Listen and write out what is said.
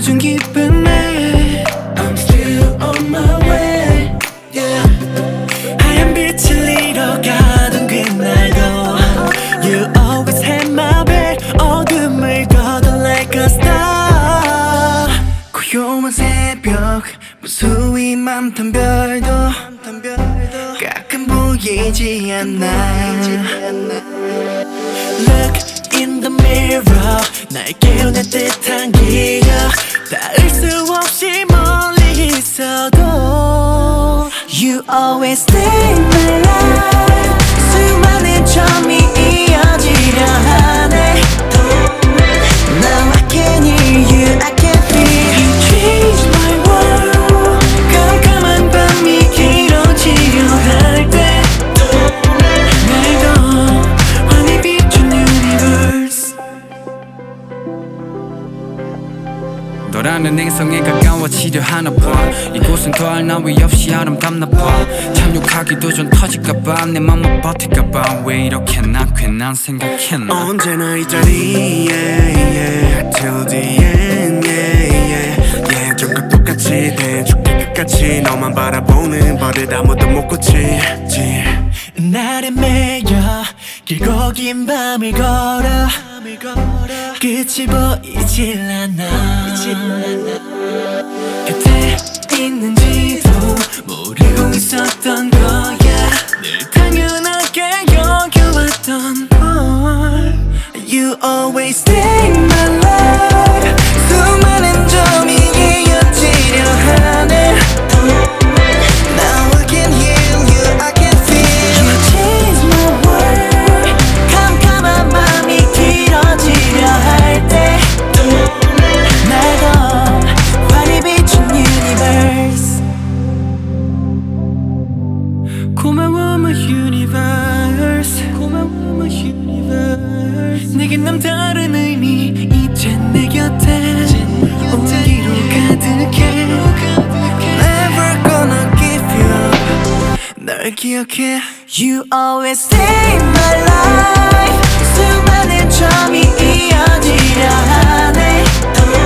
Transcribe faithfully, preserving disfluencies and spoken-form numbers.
요즘 기쁨에 I'm still on my way, yeah. 하얀 빛을 잃어가던 그날도 You always had my back. 어둠을 걷어 like a star. 고요한 새벽 무수히 많던 별도 가끔 보이지 않아. Look in the mirror. 날 깨우는 듯한 기억. 닿을 수 없이 멀리 있어도 You always stay in my life. 수많은 점이 이어지려 하네. Now I can hear you, I can feel You change my world. 깜깜한 밤이 길어지려 할 때 날 더 환히 비춘 universe. 너라는 행성에 가까워지려 하나 봐. 이곳은 더할 나위 없이 아름답나 봐. 착륙하기도 전 터질까봐 내 맘만 버틸까봐 왜 이렇게 난 괜한 생각했나. 언제나 이 자리에 yeah, till the end yeah, yeah. 예전과 똑같이 대죽게 끝까지 너만 바라보는 버릇 아무도 못 고치지. 날에 매여 길고 긴 밤을 걸어 끝이 보이질 않아. 곁에 있는지도 모르고 있었던 거야. 늘 당연하게 여겨왔던 걸 You always stay in my life. 수많은 점이 이어지려 하네. Now I can hear you, I can feel You change my world. 캄캄한 맘이 길어지려 할 때 날 더 환히 비춘 universe. 고마워 my universe. 고마워 my universe. 내겐 남다른 의미 이제 내 곁에 온기로 가득해. Never gonna give you up. 널 기억해. You always stay in my life. 수많은 점이 이어지려 하네.